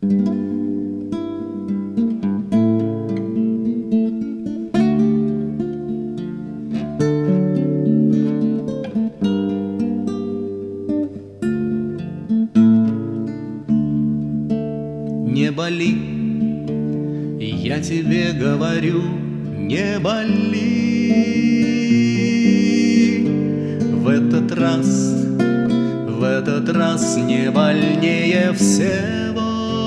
Не боли, я тебе говорю, не боли. В этот раз не больнее всего.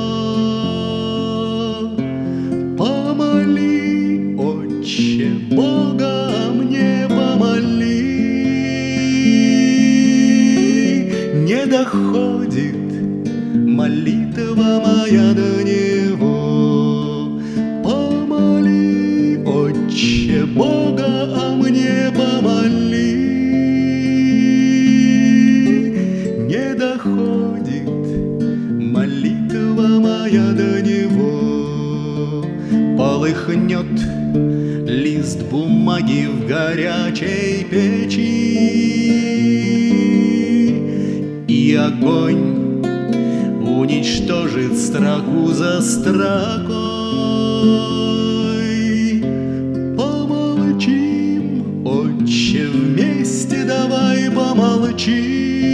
Помоли, Отче, Бога мне помоли. Не доходит молитва моя до Него. Помоли, Отче, Бога, а мне помоли. Не доходит молитва моя до Него. Полыхнет лист бумаги в горячей печи, и огонь уничтожит строку за строкой. Помолчим, Отче, вместе давай помолчим.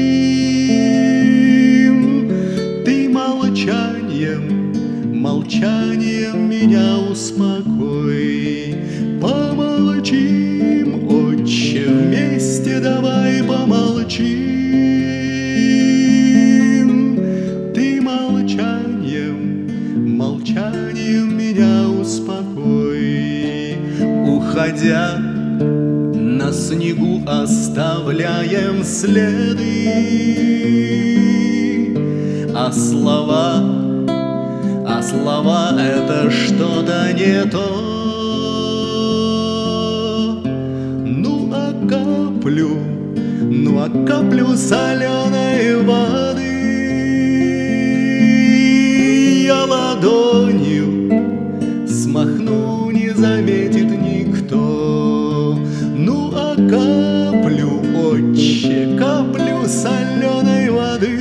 Ты молчанием меня успокой. Помолчим, Отче, вместе давай помолчим. Молчанием меня успокой. Уходя, на снегу оставляем следы, а слова это что-то не то. Ну а каплю соленой воды я ладонью смахну, не заметит никто. Ну а каплю, Отче, каплю соленой воды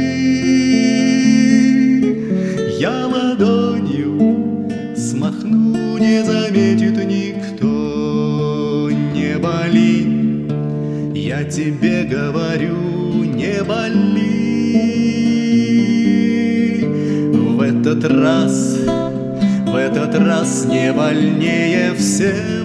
я ладонью смахну, не заметит никто. Не боли, я тебе говорю, не боли. В этот раз не больнее всего.